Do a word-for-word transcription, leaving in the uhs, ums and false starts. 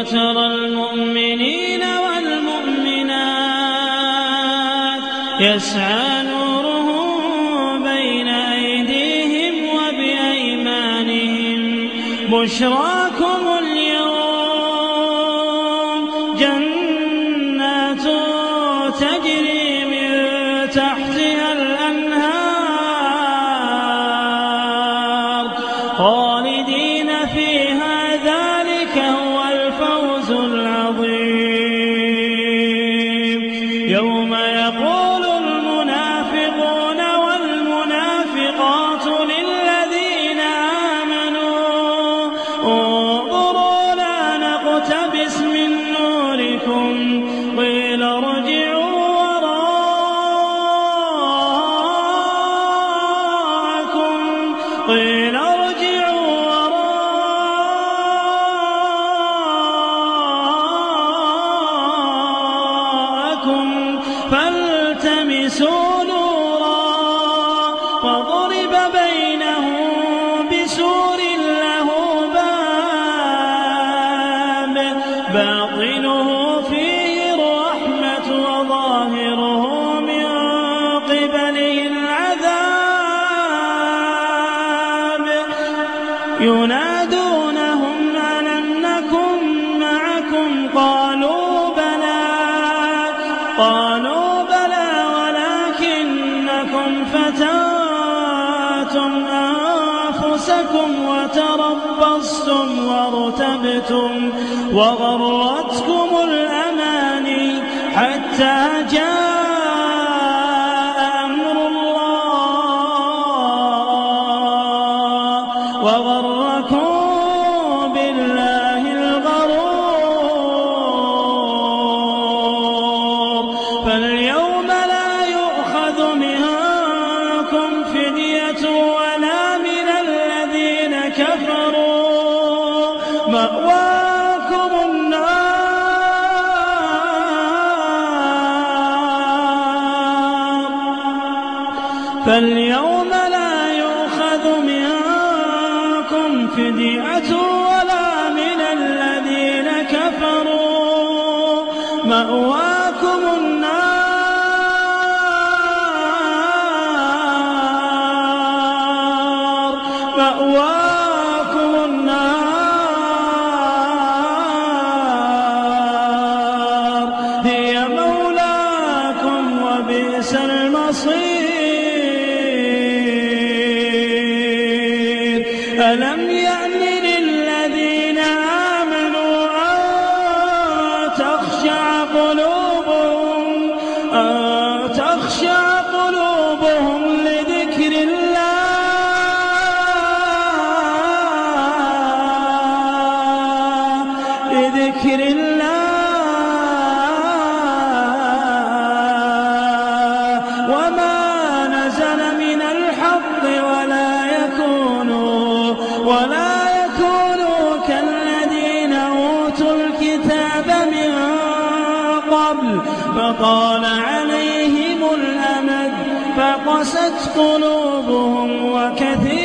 وترى المؤمنين والمؤمنات يسعى نورهم بين أيديهم وبأيمانهم بشراكم اليوم جنات تجري من تحتها الأنهار خالدين فيها ذلك هو الفوز العظيم يوم يقول المنافقون والمنافقات للذين آمنوا انظروا لا نقتبس من نوركم قيل ارجعوا وراءكم قيل ارجعوا وراءكم فالتمسوا نورا فضرب بينهم بسور له باب باطنه فيه الرحمة وظاهره من قبله العذاب ينادونهم ألم نكن معكم قالوا بلى قالوا بلى ولكنكم فتنتم أنفسكم وتربصتم وارتبتم وغرتكم الأماني حتى جاء أمر الله وغركم بالله الغرور فاليوم لا يؤخذ منكم فدية ولا من الذين كفروا مأواكم النار فاليوم لا يؤخذ منكم فدية ولا من الذين كفروا مأواكم النار مأواكم النار هي مولاكم وبئس المصير ألم يأن للذين آمنوا أن تخشع قلوبهم أن تخشع قلوبهم لذكر الله لذكر الله وما نزل من الحق ولا يكونوا ولا يكونوا كالذين أوتوا الكتاب من قبل فطال عليهم الأمد فقست قلوبهم وكثير